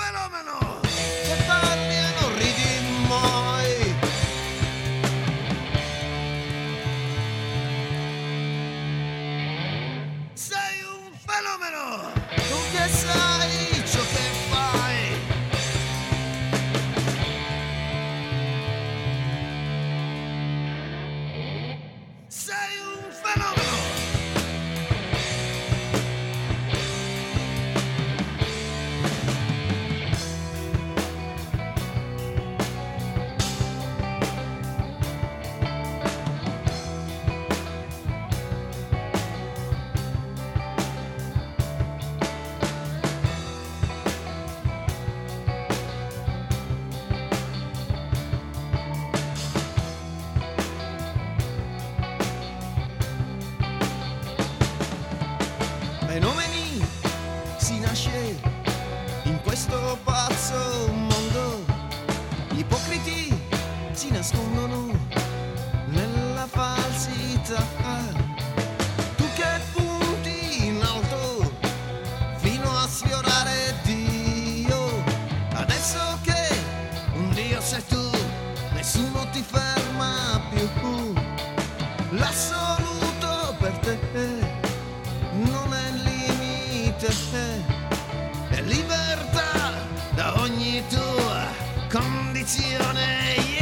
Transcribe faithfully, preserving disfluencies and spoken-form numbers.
fenomeno! Se parli e non ridi mai. Sei un fenomeno! Tu che sai ciò che fai. Sei un fenomeno! Fenomeni si nasce in questo pazzo mondo, gli ipocriti si nascondono nella falsità. Tu che punti in alto fino a sfiorare Dio, adesso che un Dio sei tu, nessuno ti ferma più. L'assoluto per te non è limite, è libertà da ogni tua condizione.